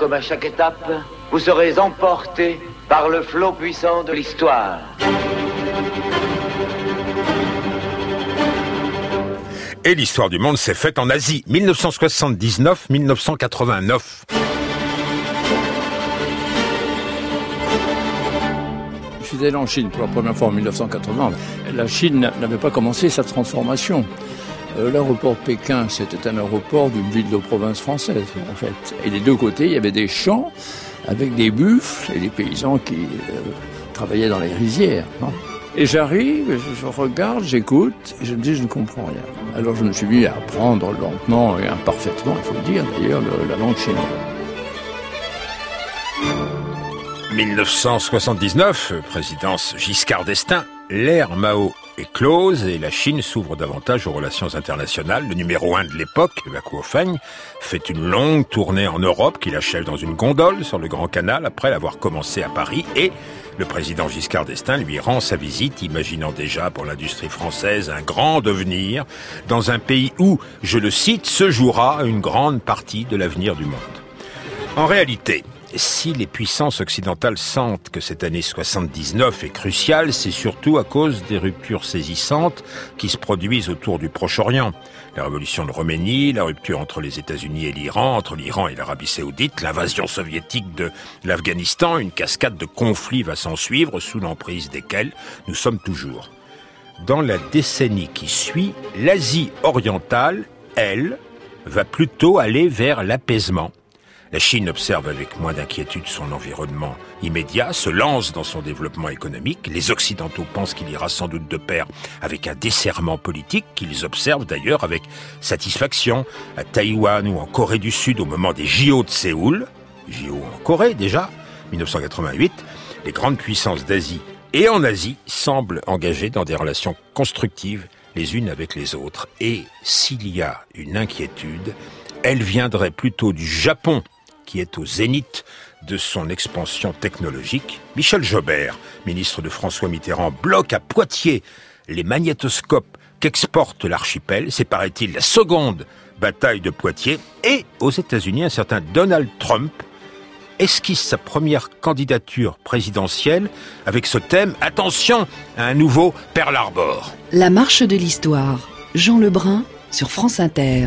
comme à chaque étape, vous serez emportés par le flot puissant de l'histoire. Et l'histoire du monde s'est faite en Asie, 1979-1989. Je suis allé en Chine pour la première fois en 1980. La Chine n'avait pas commencé sa transformation. L'aéroport de Pékin, c'était un aéroport d'une ville de province française, en fait. Et des deux côtés, il y avait des champs avec des buffles et des paysans qui travaillaient dans les rizières. Et j'arrive, je regarde, j'écoute, et je me dis, je ne comprends rien. Alors je me suis mis à apprendre lentement et imparfaitement, il faut le dire d'ailleurs, la langue chinoise. 1979, présidence Giscard d'Estaing, l'ère Mao est close et la Chine s'ouvre davantage aux relations internationales. Le numéro 1 de l'époque, la Kuofeng, fait une longue tournée en Europe qu'il achève dans une gondole sur le Grand Canal après l'avoir commencé à Paris et le président Giscard d'Estaing lui rend sa visite, imaginant déjà pour l'industrie française un grand devenir dans un pays où, je le cite, se jouera une grande partie de l'avenir du monde. En réalité, si les puissances occidentales sentent que cette année 79 est cruciale, c'est surtout à cause des ruptures saisissantes qui se produisent autour du Proche-Orient. La révolution de Roménie, la rupture entre les États-Unis et l'Iran, entre l'Iran et l'Arabie Saoudite, l'invasion soviétique de l'Afghanistan, une cascade de conflits va s'en suivre sous l'emprise desquels nous sommes toujours. Dans la décennie qui suit, l'Asie orientale, elle, va plutôt aller vers l'apaisement. La Chine observe avec moins d'inquiétude son environnement immédiat, se lance dans son développement économique. Les Occidentaux pensent qu'il ira sans doute de pair avec un desserrement politique qu'ils observent d'ailleurs avec satisfaction à Taïwan ou en Corée du Sud au moment des JO de Séoul. JO en Corée déjà, 1988. Les grandes puissances d'Asie et en Asie semblent engagées dans des relations constructives les unes avec les autres. Et s'il y a une inquiétude, elle viendrait plutôt du Japon, qui est au zénith de son expansion technologique. Michel Jobert, ministre de François Mitterrand, bloque à Poitiers les magnétoscopes qu'exporte l'archipel. C'est, paraît-il, la seconde bataille de Poitiers. Et aux États-Unis, un certain Donald Trump esquisse sa première candidature présidentielle avec ce thème « Attention à un nouveau Pearl Harbor ». La marche de l'histoire. Jean Lebrun sur France Inter.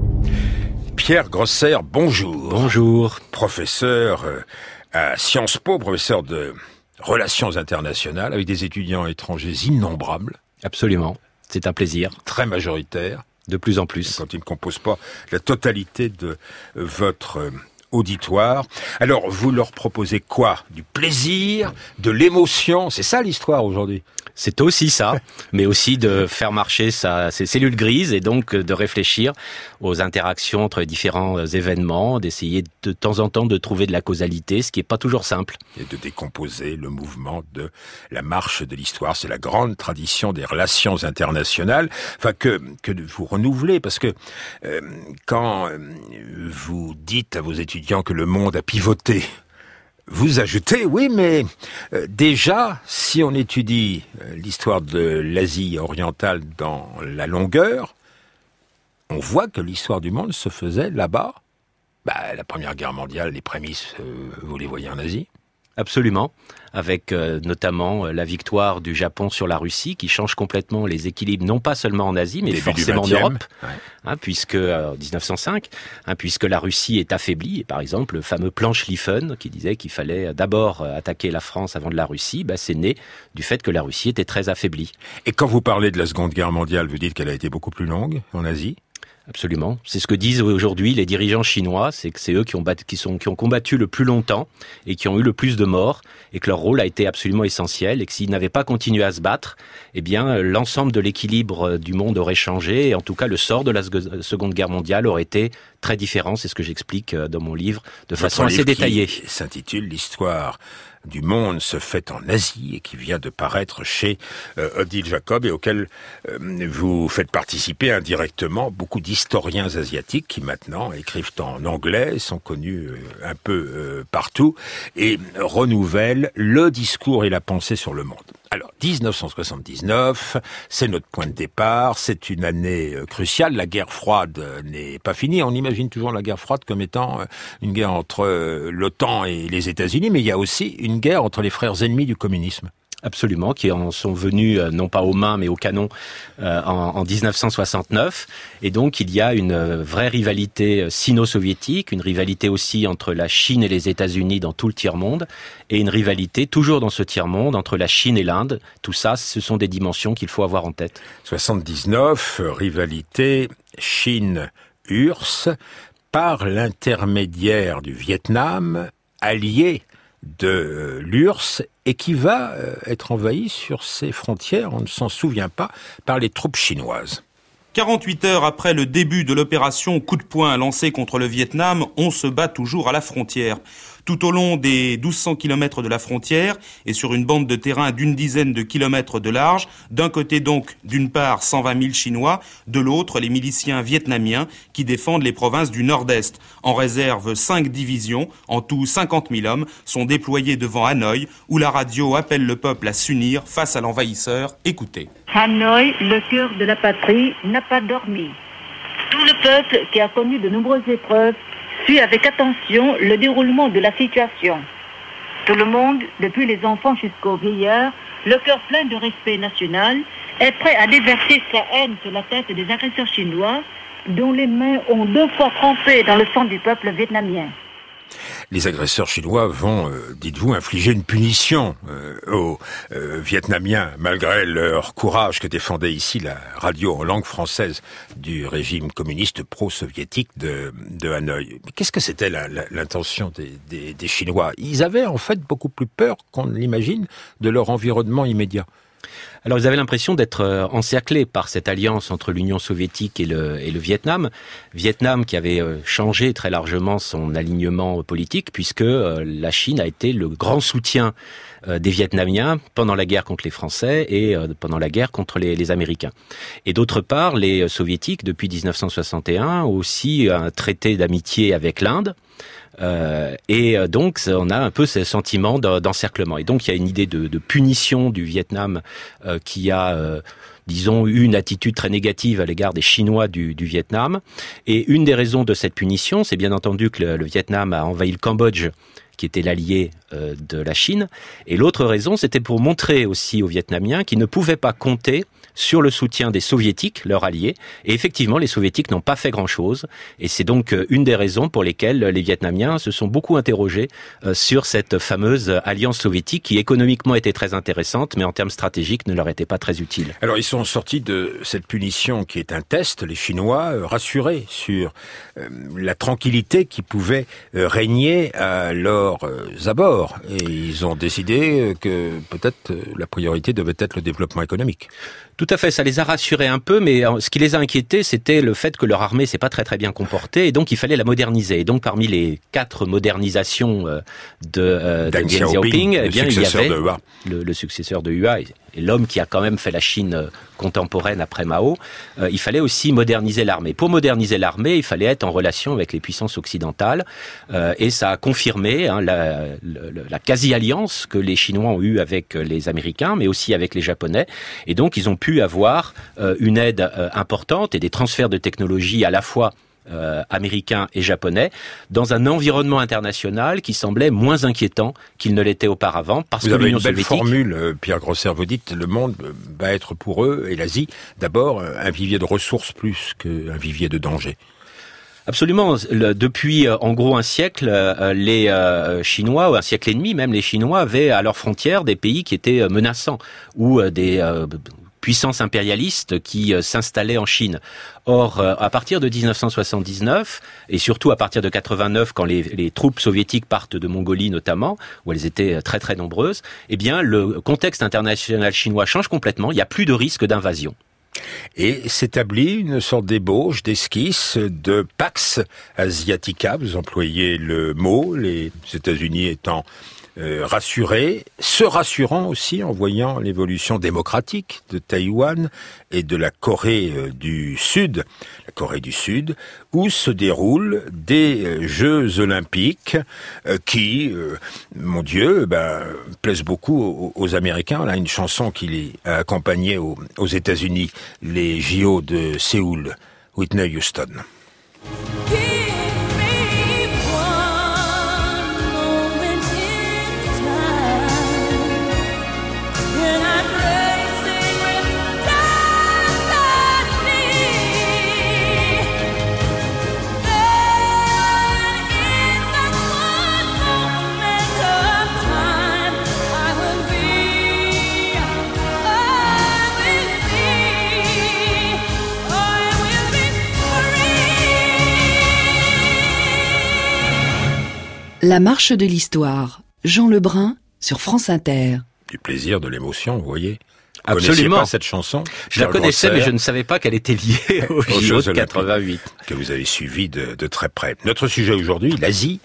Pierre Grosser, bonjour. Bonjour. Professeur à Sciences Po, professeur de Relations internationales, avec des étudiants étrangers innombrables. Absolument, c'est un plaisir. Très majoritaire. De plus en plus. Quand ils ne composent pas la totalité de votre auditoire. Alors, vous leur proposez quoi? Du plaisir, de l'émotion? C'est ça l'histoire aujourd'hui? C'est aussi ça, mais aussi de faire marcher ses cellules grises et donc de réfléchir aux interactions entre les différents événements, d'essayer de temps en temps de trouver de la causalité, ce qui n'est pas toujours simple. Et de décomposer le mouvement de la marche de l'histoire. C'est la grande tradition des relations internationales, enfin que vous renouvelez, parce que quand vous dites à vos étudiants que le monde a pivoté, vous ajoutez, oui, mais déjà, si on étudie l'histoire de l'Asie orientale dans la longueur, on voit que l'histoire du monde se faisait là-bas. La Première Guerre mondiale, les prémices, vous les voyez en Asie? Absolument, avec notamment la victoire du Japon sur la Russie qui change complètement les équilibres, non pas seulement en Asie, mais début forcément en Europe, ouais. Puisque 1905, puisque la Russie est affaiblie. Et par exemple, le fameux plan Schlieffen qui disait qu'il fallait d'abord attaquer la France avant de la Russie, c'est né du fait que la Russie était très affaiblie. Et quand vous parlez de la Seconde Guerre mondiale, vous dites qu'elle a été beaucoup plus longue en Asie? Absolument. C'est ce que disent aujourd'hui les dirigeants chinois, c'est que c'est eux qui ont combattu le plus longtemps et qui ont eu le plus de morts et que leur rôle a été absolument essentiel et que s'ils n'avaient pas continué à se battre, l'ensemble de l'équilibre du monde aurait changé et en tout cas le sort de la Seconde Guerre mondiale aurait été très différent. C'est ce que j'explique dans mon livre de façon assez détaillée. Qui s'intitule L'histoire du monde se fait en Asie et qui vient de paraître chez Odile Jacob et auquel vous faites participer indirectement beaucoup d'historiens d'historiens asiatiques qui maintenant écrivent en anglais, sont connus un peu partout, et renouvellent le discours et la pensée sur le monde. Alors, 1979, c'est notre point de départ, c'est une année cruciale, la guerre froide n'est pas finie, on imagine toujours la guerre froide comme étant une guerre entre l'OTAN et les États-Unis, mais il y a aussi une guerre entre les frères ennemis du communisme. Absolument, qui en sont venus non pas aux mains mais au canon en 1969. Et donc il y a une vraie rivalité sino-soviétique, une rivalité aussi entre la Chine et les États-Unis dans tout le tiers-monde, et une rivalité toujours dans ce tiers-monde entre la Chine et l'Inde. Tout ça, ce sont des dimensions qu'il faut avoir en tête. 79, rivalité Chine-URSS, par l'intermédiaire du Vietnam, allié de l'URSS, et qui va être envahi sur ses frontières, on ne s'en souvient pas, par les troupes chinoises. 48 heures après le début de l'opération coup de poing lancée contre le Vietnam, on se bat toujours à la frontière. Tout au long des 1200 kilomètres de la frontière et sur une bande de terrain d'une dizaine de kilomètres de large, d'un côté donc, d'une part, 120 000 Chinois, de l'autre, les miliciens vietnamiens qui défendent les provinces du Nord-Est. En réserve, 5 divisions, en tout 50 000 hommes, sont déployés devant Hanoï, où la radio appelle le peuple à s'unir face à l'envahisseur. Écoutez. Hanoï, le cœur de la patrie, n'a pas dormi. Tout le peuple, qui a connu de nombreuses épreuves, suit avec attention le déroulement de la situation. Tout le monde, depuis les enfants jusqu'aux vieillards, le cœur plein de respect national, est prêt à déverser sa haine sur la tête des agresseurs chinois, dont les mains ont 2 fois trempé dans le sang du peuple vietnamien. Les agresseurs chinois vont, dites-vous, infliger une punition aux Vietnamiens, malgré leur courage que défendait ici la radio en langue française du régime communiste pro-soviétique de Hanoï. Mais qu'est-ce que c'était l'intention des Chinois? Ils avaient en fait beaucoup plus peur qu'on ne l'imagine de leur environnement immédiat. Alors ils avaient l'impression d'être encerclés par cette alliance entre l'Union soviétique et le Vietnam. Vietnam qui avait changé très largement son alignement politique puisque la Chine a été le grand soutien des Vietnamiens pendant la guerre contre les Français et pendant la guerre contre les Américains. Et d'autre part, les Soviétiques, depuis 1961, ont aussi un traité d'amitié avec l'Inde. Et donc on a un peu ce sentiment d'encerclement. Et donc il y a une idée de punition du Vietnam qui a disons, eu une attitude très négative à l'égard des Chinois du Vietnam. Et une des raisons de cette punition, c'est bien entendu que le Vietnam a envahi le Cambodge, qui était l'allié de la Chine. Et l'autre raison, c'était pour montrer aussi aux Vietnamiens qu'ils ne pouvaient pas compter sur le soutien des Soviétiques, leurs alliés. Et effectivement, les Soviétiques n'ont pas fait grand-chose. Et c'est donc une des raisons pour lesquelles les Vietnamiens se sont beaucoup interrogés sur cette fameuse alliance soviétique qui économiquement était très intéressante, mais en termes stratégiques ne leur était pas très utile. Alors ils sont sortis de cette punition qui est un test, les Chinois, rassurés sur la tranquillité qui pouvait régner à leurs abords. Et ils ont décidé que peut-être la priorité devait être le développement économique. Tout à fait, ça les a rassurés un peu, mais ce qui les a inquiétés, c'était le fait que leur armée s'est pas très bien comportée, et donc il fallait la moderniser. Et donc parmi les 4 modernisations de Deng Xiaoping, eh bien, il y avait le successeur de Hua, et l'homme qui a quand même fait la Chine contemporaine après Mao. Il fallait aussi moderniser l'armée. Pour moderniser l'armée, il fallait être en relation avec les puissances occidentales, et ça a confirmé la quasi-alliance que les Chinois ont eue avec les Américains, mais aussi avec les Japonais. Et donc ils ont pu avoir une aide importante et des transferts de technologie à la fois américains et japonais dans un environnement international qui semblait moins inquiétant qu'il ne l'était auparavant parce que l'Union soviétique... Vous avez une belle formule, Pierre Grosser, vous dites le monde va être pour eux, et l'Asie, d'abord un vivier de ressources plus qu'un vivier de danger. Absolument. Depuis en gros un siècle, les Chinois, ou un siècle et demi même, les Chinois avaient à leurs frontières des pays qui étaient menaçants ou des puissances impérialistes qui s'installaient en Chine. Or, à partir de 1979, et surtout à partir de 89, quand les troupes soviétiques partent de Mongolie notamment, où elles étaient très nombreuses, eh bien le contexte international chinois change complètement, il n'y a plus de risque d'invasion. Et s'établit une sorte d'ébauche, d'esquisse de Pax Asiatica, vous employez le mot, les États-Unis étant rassurés, se rassurant aussi en voyant l'évolution démocratique de Taïwan et de la Corée du Sud, où se déroulent des Jeux Olympiques qui, mon Dieu, plaisent beaucoup aux Américains. On a une chanson qui les a accompagnés aux États-Unis, les JO de Séoul, Whitney Houston. La marche de l'histoire. Jean Lebrun sur France Inter. Du plaisir, de l'émotion, vous voyez. Absolument. Vous connaissiez pas cette chanson? Je la connaissais, mais je ne savais pas qu'elle était liée aux JO de 88. Que vous avez suivi de très près. Notre sujet aujourd'hui, l'Asie,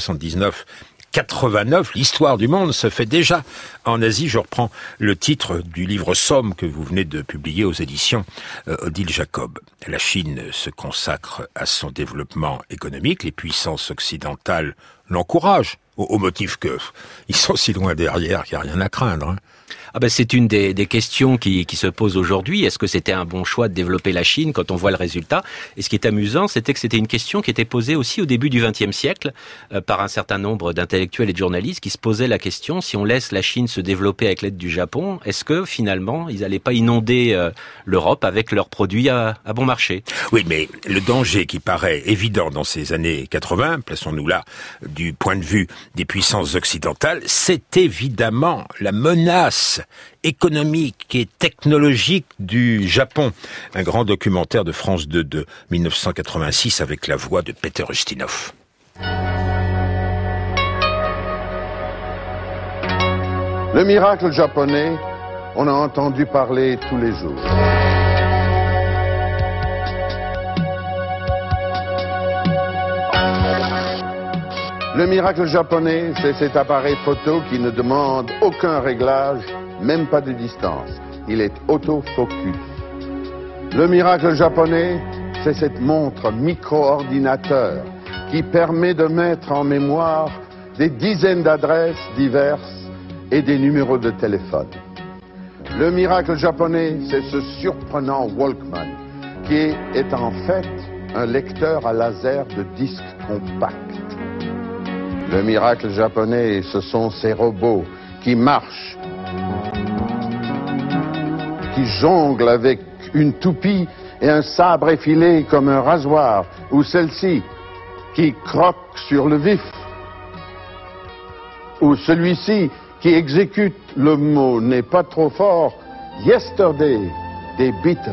79-89, l'histoire du monde se fait déjà en Asie. Je reprends le titre du livre Somme que vous venez de publier aux éditions Odile Jacob. La Chine se consacre à son développement économique. Les puissances occidentales l'encouragent, au motif que ils sont si loin derrière qu'il n'y a rien à craindre. C'est une des questions qui se posent aujourd'hui. Est-ce que c'était un bon choix de développer la Chine quand on voit le résultat? Et ce qui est amusant, c'était que c'était une question qui était posée aussi au début du XXe siècle par un certain nombre d'intellectuels et de journalistes qui se posaient la question, si on laisse la Chine se développer avec l'aide du Japon, est-ce que finalement ils n'allaient pas inonder l'Europe avec leurs produits à bon marché? Oui, mais le danger qui paraît évident dans ces années 80, plaçons-nous là, du point de vue des puissances occidentales, c'est évidemment la menace économique et technologique du Japon. Un grand documentaire de France 2 de 1986 avec la voix de Peter Ustinov. Le miracle japonais, on a entendu parler tous les jours. Le miracle japonais, c'est cet appareil photo qui ne demande aucun réglage, même pas de distance. Il est autofocus. Le miracle japonais, c'est cette montre micro-ordinateur qui permet de mettre en mémoire des dizaines d'adresses diverses et des numéros de téléphone. Le miracle japonais, c'est ce surprenant Walkman qui est en fait un lecteur à laser de disques compacts. Le miracle japonais, ce sont ces robots qui marchent, qui jonglent avec une toupie et un sabre effilé comme un rasoir, ou celle-ci qui croque sur le vif, ou celui-ci qui exécute le mot n'est pas trop fort, Yesterday des Beatles.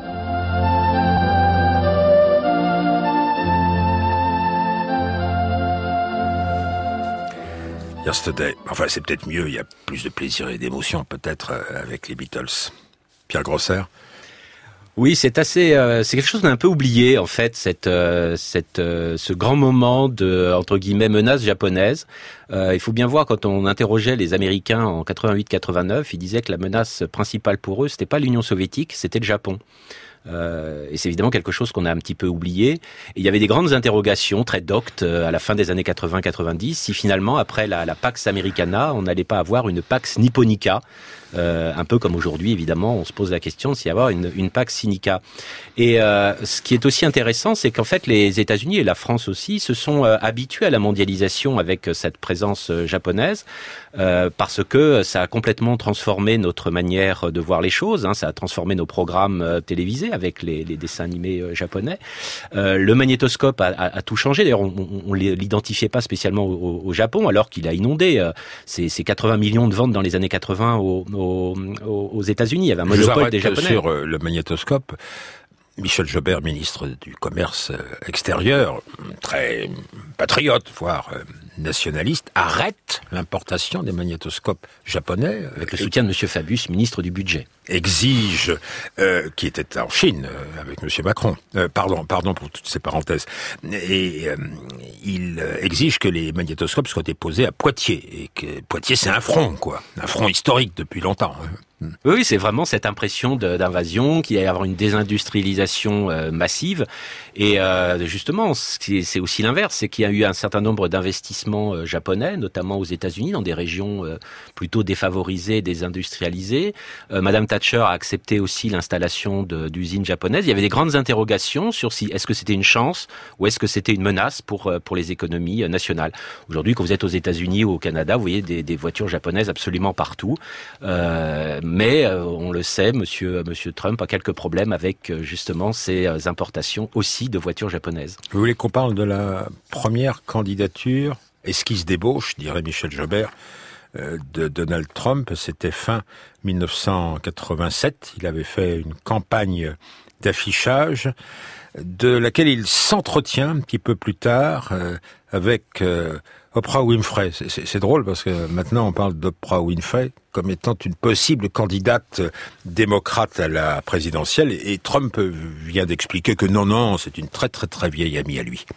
Yesterday. Enfin, c'est peut-être mieux, il y a plus de plaisir et d'émotion peut-être avec les Beatles. Pierre Grosser? Oui, c'est quelque chose d'un peu oublié en fait, ce grand moment de entre guillemets menace japonaise. Il faut bien voir, quand on interrogeait les Américains en 88-89, ils disaient que la menace principale pour eux, c'était pas l'Union soviétique, c'était le Japon. Et c'est évidemment quelque chose qu'on a un petit peu oublié. Et il y avait des grandes interrogations très doctes à la fin des années 80-90, si finalement, après la Pax Americana, on n'allait pas avoir une Pax Nipponica. Un peu comme aujourd'hui, évidemment, on se pose la question de s'il y avoir une Pax Sinica. Et ce qui est aussi intéressant, c'est qu'en fait, les États-Unis et la France aussi se sont habitués à la mondialisation avec cette présence japonaise, parce que ça a complètement transformé notre manière de voir les choses. Ça a transformé nos programmes télévisés avec les dessins animés japonais. Le magnétoscope a tout changé. D'ailleurs, on l'identifiait pas spécialement au Japon, alors qu'il a inondé ces 80 millions de ventes dans les années 80 aux États-Unis. Il y avait un monopole des Japonais. Sur le magnétoscope, Michel Jobert, ministre du Commerce extérieur, très patriote, voire nationalistes arrêtent l'importation des magnétoscopes japonais. Avec le soutien de M. Fabius, ministre du Budget. Exige, qui était en Chine avec M. Macron, pardon pour toutes ces parenthèses, et il exige que les magnétoscopes soient déposés à Poitiers, et que Poitiers c'est un front historique depuis longtemps. Oui, c'est vraiment cette impression d'invasion, qu'il va y avoir une désindustrialisation massive. Et justement, c'est aussi l'inverse, c'est qu'il y a eu un certain nombre d'investissements japonais, notamment aux États-Unis, dans des régions plutôt défavorisées, désindustrialisées. Madame Thatcher a accepté aussi l'installation d'usines japonaises. Il y avait des grandes interrogations sur si est-ce que c'était une chance ou est-ce que c'était une menace pour les économies nationales. Aujourd'hui, quand vous êtes aux États-Unis ou au Canada, vous voyez des voitures japonaises absolument partout. Mais on le sait, Monsieur Trump a quelques problèmes avec justement ces importations aussi de voitures japonaises. Vous voulez qu'on parle de la première candidature esquisse d'ébauche, dirait Michel Jobert, de Donald Trump? C'était fin 1987. Il avait fait une campagne d'affichage de laquelle il s'entretient un petit peu plus tard avec Oprah Winfrey. C'est drôle parce que maintenant on parle d'Oprah Winfrey comme étant une possible candidate démocrate à la présidentielle, et Trump vient d'expliquer que non, c'est une très très très vieille amie à lui.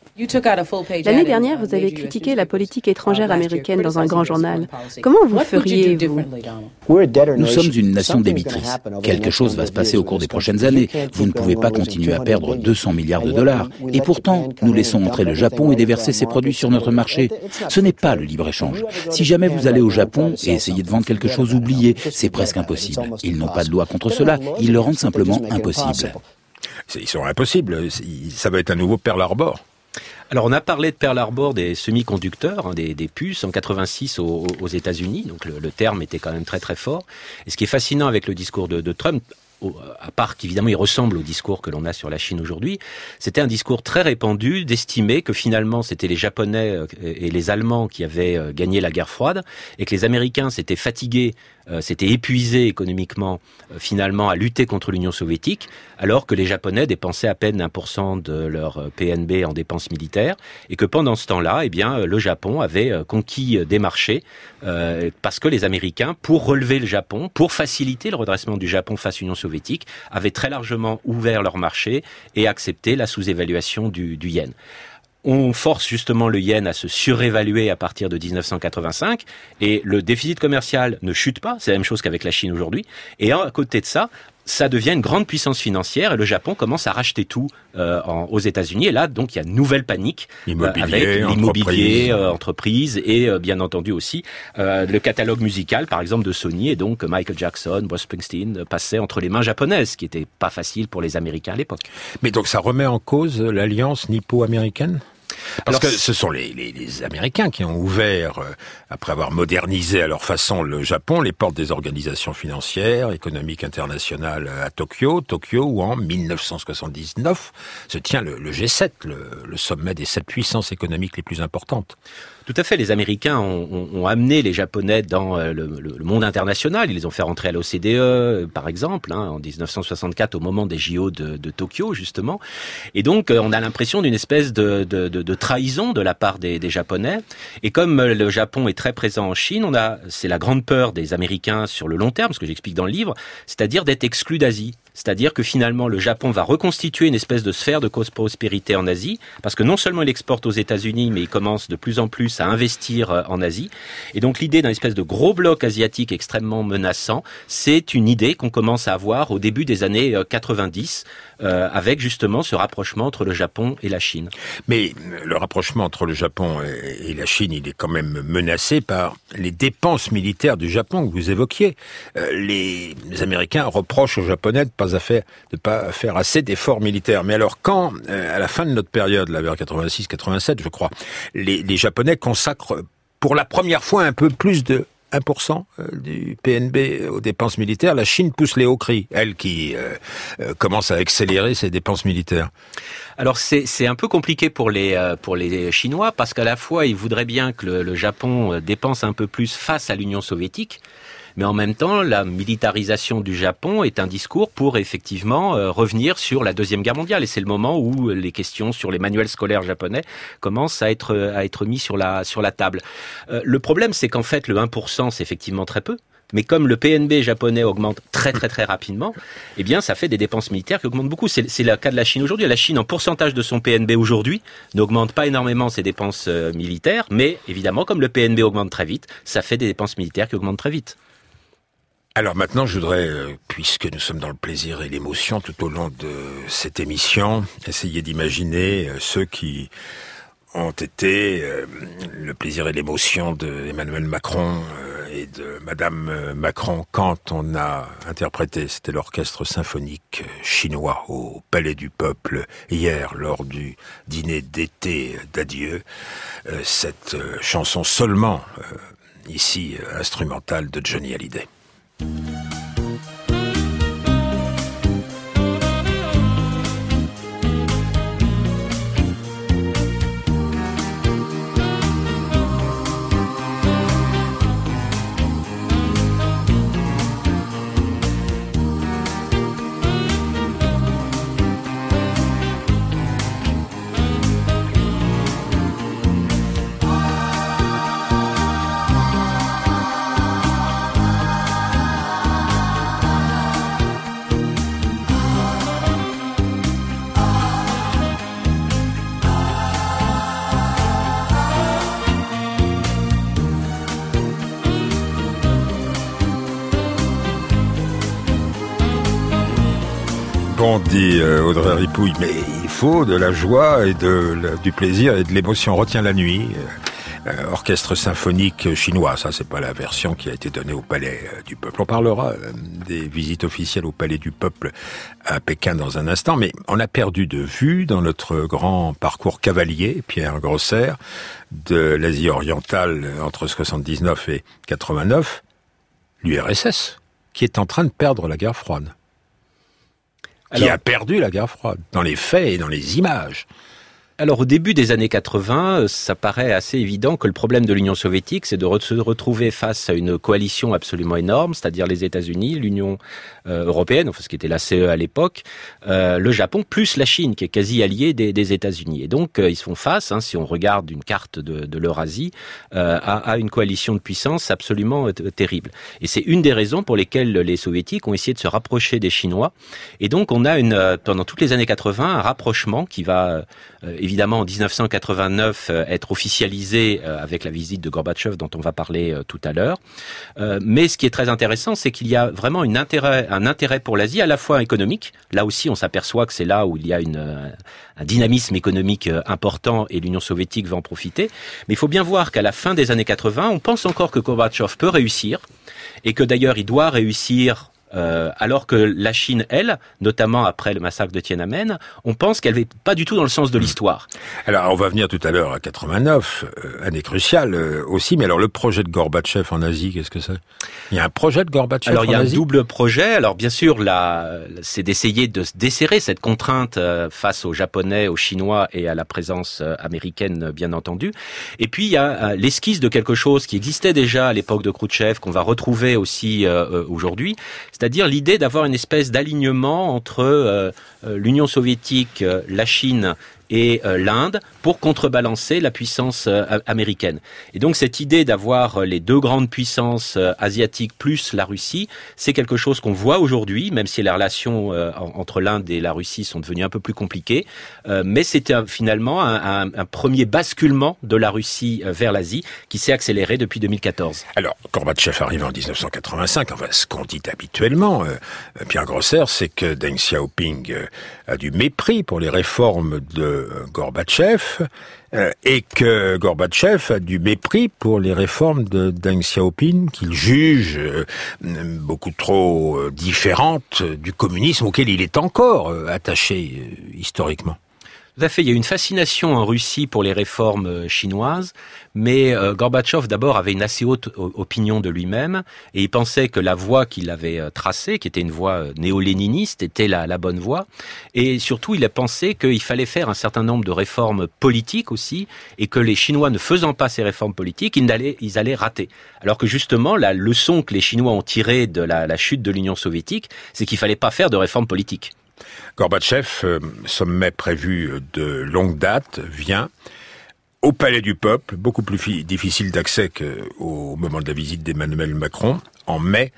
L'année dernière, vous avez critiqué la politique étrangère américaine dans un grand journal. Comment vous feriez-vous? Nous sommes une nation débitrice. Quelque chose va se passer au cours des prochaines années. Vous ne pouvez pas continuer à perdre 200 milliards de dollars. Et pourtant, nous laissons entrer le Japon et déverser ses produits sur notre marché. Ce n'est pas le libre-échange. Si jamais vous allez au Japon et essayez de vendre quelque chose oublié, c'est presque impossible. Ils n'ont pas de loi contre cela. Ils le rendent simplement impossible. Ils sont impossibles. Ça va être un nouveau Pearl Harbor. Alors on a parlé de Pearl Harbor, des semi-conducteurs, des puces en 86 aux États-Unis, donc le terme était quand même très très fort. Et ce qui est fascinant avec le discours de Trump, à part qu'évidemment il ressemble au discours que l'on a sur la Chine aujourd'hui, c'était un discours très répandu d'estimer que finalement c'était les Japonais et les Allemands qui avaient gagné la guerre froide, et que les Américains s'étaient fatigués, s'étaient épuisés économiquement finalement à lutter contre l'Union soviétique, alors que les Japonais dépensaient à peine 1% de leur PNB en dépenses militaires, et que pendant ce temps-là, eh bien, le Japon avait conquis des marchés, parce que les Américains, pour relever le Japon, pour faciliter le redressement du Japon face à l'Union soviétique, avaient très largement ouvert leur marché et accepté la sous-évaluation du yen. On force justement le yen à se surévaluer à partir de 1985, et le déficit commercial ne chute pas, c'est la même chose qu'avec la Chine aujourd'hui, et à côté de ça, ça devient une grande puissance financière, et le Japon commence à racheter tout aux États-Unis, et là donc il y a une nouvelle panique avec l'immobilier, entreprise, et bien entendu aussi le catalogue musical par exemple de Sony, et donc Michael Jackson, Bruce Springsteen passait entre les mains japonaises, ce qui n'était pas facile pour les Américains à l'époque. Mais donc ça remet en cause l'alliance nippo-américaine ? Parce que ce sont les Américains qui ont ouvert, après avoir modernisé à leur façon le Japon, les portes des organisations financières, économiques internationales à Tokyo, où en 1979 se tient le G7, le sommet des 7 puissances économiques les plus importantes. Tout à fait, les Américains ont amené les Japonais dans le monde international. Ils les ont fait rentrer à l'OCDE, par exemple, en 1964, au moment des JO de Tokyo, justement. Et donc, on a l'impression d'une espèce de trahison de la part des Japonais. Et comme le Japon est très présent en Chine, c'est la grande peur des Américains sur le long terme, ce que j'explique dans le livre, c'est-à-dire d'être exclus d'Asie. C'est-à-dire que finalement, le Japon va reconstituer une espèce de sphère de prospérité en Asie, parce que non seulement il exporte aux États-Unis, mais il commence de plus en plus à investir en Asie. Et donc l'idée d'un espèce de gros bloc asiatique extrêmement menaçant, c'est une idée qu'on commence à avoir au début des années 90, avec justement ce rapprochement entre le Japon et la Chine. Mais le rapprochement entre le Japon et la Chine, il est quand même menacé par les dépenses militaires du Japon que vous évoquiez. Les Américains reprochent aux Japonais de pas faire assez d'efforts militaires. Mais alors quand, à la fin de notre période, là, vers 86-87, je crois, les Japonais consacrent pour la première fois un peu plus de 1% du PNB aux dépenses militaires, la Chine pousse les hauts cris, elle qui commence à accélérer ses dépenses militaires. Alors c'est un peu compliqué pour les Chinois, parce qu'à la fois ils voudraient bien que le Japon dépense un peu plus face à l'Union soviétique, Mais en même temps, la militarisation du Japon est un discours pour effectivement revenir sur la Deuxième Guerre mondiale. Et c'est le moment où les questions sur les manuels scolaires japonais commencent à être mis sur la table. Le problème, c'est qu'en fait, le 1%, c'est effectivement très peu. Mais comme le PNB japonais augmente très très très rapidement, eh bien ça fait des dépenses militaires qui augmentent beaucoup. C'est le cas de la Chine aujourd'hui. La Chine, en pourcentage de son PNB aujourd'hui, n'augmente pas énormément ses dépenses militaires, mais évidemment, comme le PNB augmente très vite, ça fait des dépenses militaires qui augmentent très vite. Alors maintenant, je voudrais, puisque nous sommes dans le plaisir et l'émotion tout au long de cette émission, essayer d'imaginer ceux qui ont été le plaisir et l'émotion de Emmanuel Macron et de Madame Macron quand on a interprété, c'était l'orchestre symphonique chinois au Palais du Peuple hier lors du dîner d'été d'adieu, cette chanson seulement ici instrumentale de Johnny Hallyday. Bon, dit Audrey Ripouille, mais il faut de la joie et du plaisir et de l'émotion. Retiens la nuit, orchestre symphonique chinois, ça c'est pas la version qui a été donnée au Palais du Peuple. On parlera des visites officielles au Palais du Peuple à Pékin dans un instant, mais on a perdu de vue dans notre grand parcours cavalier, Pierre Grosser, de l'Asie orientale entre 79 et 89, l'URSS, qui est en train de perdre la guerre froide. Qui a perdu la guerre froide, dans les faits et dans les images. Alors au début des années 80, ça paraît assez évident que le problème de l'Union soviétique, c'est de se retrouver face à une coalition absolument énorme, c'est-à-dire les États-Unis, l'Union européenne, enfin ce qui était la CE à l'époque, le Japon, plus la Chine, qui est quasi alliée des États-Unis. Et donc ils se font face, si on regarde une carte de l'Eurasie, à une coalition de puissance absolument terrible. Et c'est une des raisons pour lesquelles les Soviétiques ont essayé de se rapprocher des Chinois. Et donc on a pendant toutes les années 80 un rapprochement qui va évidemment en 1989 être officialisé avec la visite de Gorbatchev dont on va parler tout à l'heure. Mais ce qui est très intéressant, c'est qu'il y a vraiment un intérêt pour l'Asie, à la fois économique. Là aussi, on s'aperçoit que c'est là où il y a un dynamisme économique important et l'Union soviétique va en profiter. Mais il faut bien voir qu'à la fin des années 80, on pense encore que Gorbatchev peut réussir et que d'ailleurs il doit réussir. Alors que la Chine, elle, notamment après le massacre de Tiananmen, on pense qu'elle n'est pas du tout dans le sens de l'histoire. Alors, on va venir tout à l'heure à 89, année cruciale aussi, mais alors le projet de Gorbatchev en Asie, qu'est-ce que c'est ? Il y a un projet de Gorbatchev en Asie ? Alors, il y a un double projet. Alors, bien sûr, c'est d'essayer de desserrer cette contrainte face aux Japonais, aux Chinois et à la présence américaine, bien entendu. Et puis, il y a l'esquisse de quelque chose qui existait déjà à l'époque de Khrouchtchev, qu'on va retrouver aussi aujourd'hui. C'est-à-dire l'idée d'avoir une espèce d'alignement entre l'Union soviétique, la Chine et l'Inde pour contrebalancer la puissance américaine. Et donc cette idée d'avoir les deux grandes puissances asiatiques plus la Russie, c'est quelque chose qu'on voit aujourd'hui, même si les relations entre l'Inde et la Russie sont devenues un peu plus compliquées. Mais c'était finalement un premier basculement de la Russie vers l'Asie qui s'est accéléré depuis 2014. Alors, Gorbatchev arrive en 1985, enfin ce qu'on dit habituellement, Pierre Grosser, c'est que Deng Xiaoping a du mépris pour les réformes de Gorbatchev et que Gorbatchev a du mépris pour les réformes de Deng Xiaoping qu'il juge beaucoup trop différentes du communisme auquel il est encore attaché historiquement. Tout à fait, il y a une fascination en Russie pour les réformes chinoises, mais Gorbatchev d'abord avait une assez haute opinion de lui-même et il pensait que la voie qu'il avait tracée, qui était une voie néo-léniniste, était la bonne voie. Et surtout, il a pensé qu'il fallait faire un certain nombre de réformes politiques aussi et que les Chinois ne faisant pas ces réformes politiques, ils allaient rater. Alors que justement, la leçon que les Chinois ont tirée de la chute de l'Union soviétique, c'est qu'il fallait pas faire de réformes politiques. Gorbatchev, sommet prévu de longue date, vient au Palais du Peuple, beaucoup plus difficile d'accès qu'au moment de la visite d'Emmanuel Macron, en mai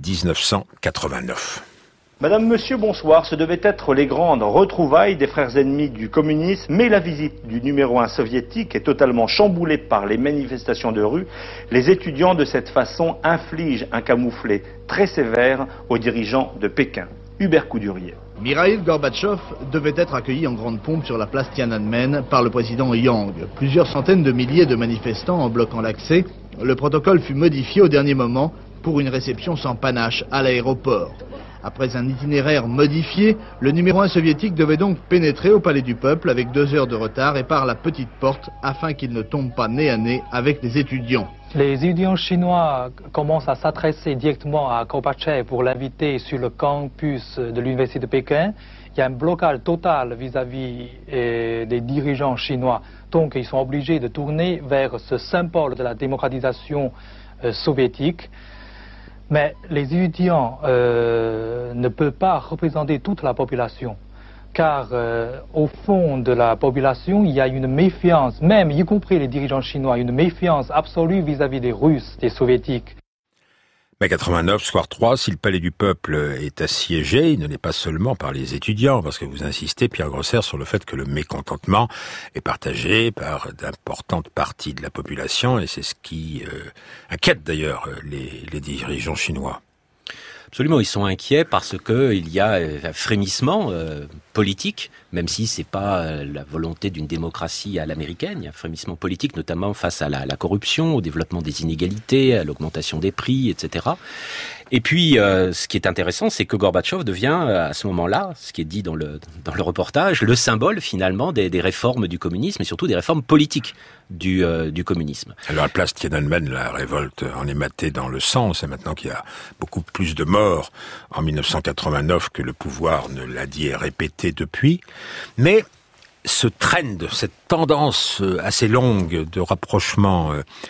1989. Madame, Monsieur, bonsoir. Ce devait être les grandes retrouvailles des frères ennemis du communisme, mais la visite du numéro 1 soviétique est totalement chamboulée par les manifestations de rue. Les étudiants, de cette façon, infligent un camouflet très sévère aux dirigeants de Pékin. Hubert Coudurier. Mikhaïl Gorbatchev devait être accueilli en grande pompe sur la place Tiananmen par le président Yang. Plusieurs centaines de milliers de manifestants en bloquant l'accès. Le protocole fut modifié au dernier moment pour une réception sans panache à l'aéroport. Après un itinéraire modifié, le numéro 1 soviétique devait donc pénétrer au Palais du Peuple avec 2 heures de retard et par la petite porte afin qu'il ne tombe pas nez à nez avec les étudiants. Les étudiants chinois commencent à s'adresser directement à Gorbatchev pour l'inviter sur le campus de l'université de Pékin. Il y a un blocage total vis-à-vis des dirigeants chinois. Donc ils sont obligés de tourner vers ce symbole de la démocratisation soviétique. Mais les étudiants ne peuvent pas représenter toute la population. Car au fond de la population, il y a une méfiance, même y compris les dirigeants chinois, une méfiance absolue vis-à-vis des Russes, des Soviétiques. Mais 89, soir 3, si le Palais du Peuple est assiégé, il ne l'est pas seulement par les étudiants, parce que vous insistez, Pierre Grosser, sur le fait que le mécontentement est partagé par d'importantes parties de la population, et c'est ce qui inquiète d'ailleurs les dirigeants chinois. Absolument, ils sont inquiets parce que il y a un frémissement politique, même si c'est pas la volonté d'une démocratie à l'américaine. Il y a un frémissement politique, notamment face à la corruption, au développement des inégalités, à l'augmentation des prix, etc. Et puis, ce qui est intéressant, c'est que Gorbatchev devient, à ce moment-là, ce qui est dit dans le reportage, le symbole, finalement, des réformes du communisme et surtout des réformes politiques du communisme. Alors, à la place Tiananmen, la révolte en est matée dans le sang. C'est maintenant qu'il y a beaucoup plus de morts en 1989 que le pouvoir ne l'a dit et répété depuis. Mais ce trend, cette tendance assez longue de rapprochement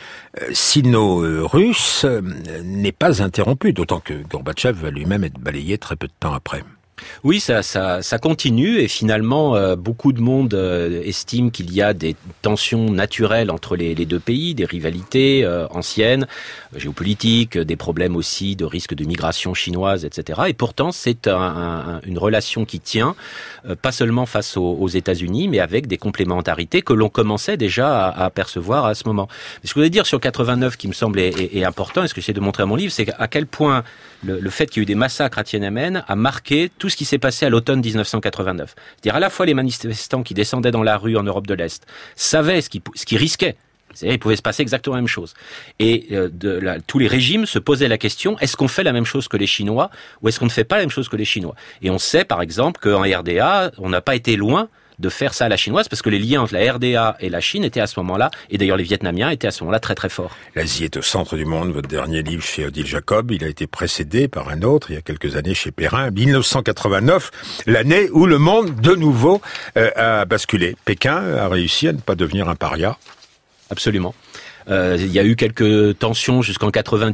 sino-russe n'est pas interrompue, d'autant que Gorbatchev va lui-même être balayé très peu de temps après. Oui, ça continue et finalement beaucoup de monde estime qu'il y a des tensions naturelles entre les deux pays, des rivalités anciennes, géopolitiques, des problèmes aussi de risque de migration chinoise, etc. Et pourtant c'est une relation qui tient, pas seulement face aux États-Unis, mais avec des complémentarités que l'on commençait déjà à apercevoir à ce moment. Mais ce que je voulais dire sur 89 qui me semble est important, et ce que j'essaie de montrer à mon livre, c'est à quel point le fait qu'il y ait eu des massacres à Tiananmen a marqué tout ce qui s'est passé à l'automne 1989. C'est-à-dire à la fois les manifestants qui descendaient dans la rue en Europe de l'Est savaient ce qui risquait. C'est-à-dire, il pouvait se passer exactement la même chose. Et tous les régimes se posaient la question, est-ce qu'on fait la même chose que les Chinois ou est-ce qu'on ne fait pas la même chose que les Chinois? Et on sait par exemple qu'en RDA, on n'a pas été loin de faire ça à la chinoise, parce que les liens entre la RDA et la Chine étaient à ce moment-là, et d'ailleurs les Vietnamiens étaient à ce moment-là très très forts. L'Asie est au centre du monde, votre dernier livre chez Odile Jacob, il a été précédé par un autre il y a quelques années chez Perrin, 1989, l'année où le monde de nouveau a basculé. Pékin a réussi à ne pas devenir un paria. Absolument. Il y a eu quelques tensions jusqu'en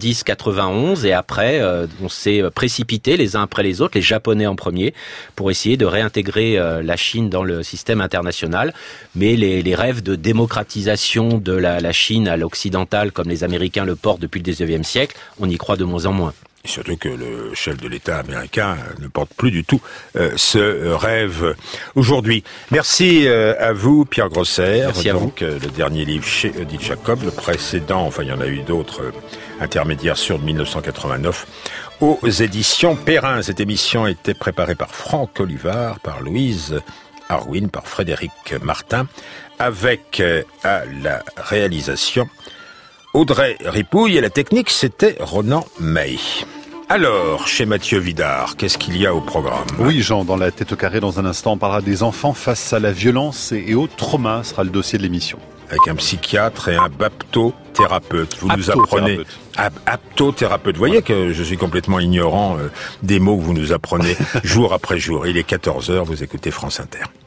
90-91 et après on s'est précipité les uns après les autres, les Japonais en premier, pour essayer de réintégrer la Chine dans le système international. Mais les rêves de démocratisation de la Chine à l'occidental, comme les Américains le portent depuis le 19e siècle, on y croit de moins en moins. Et surtout que le chef de l'État américain ne porte plus du tout ce rêve aujourd'hui. Merci à vous, Pierre Grosser. Merci à vous. Le dernier livre chez Odile Jacob, le précédent, enfin il y en a eu d'autres intermédiaires sur 1989, aux éditions Perrin. Cette émission a été préparée par Franck Olivard, par Louise Arwin, par Frédéric Martin, avec à la réalisation Audrey Ripouille, et la technique, c'était Ronan May. Alors, chez Mathieu Vidard, qu'est-ce qu'il y a au programme? Oui, Jean, dans la tête au carré, dans un instant, on parlera des enfants face à la violence et au trauma, sera le dossier de l'émission. Avec un psychiatre et un baptothérapeute. Vous nous apprenez... Aptothérapeute. Vous voyez que je suis complètement ignorant des mots que vous nous apprenez jour après jour. Il est 14h, vous écoutez France Inter.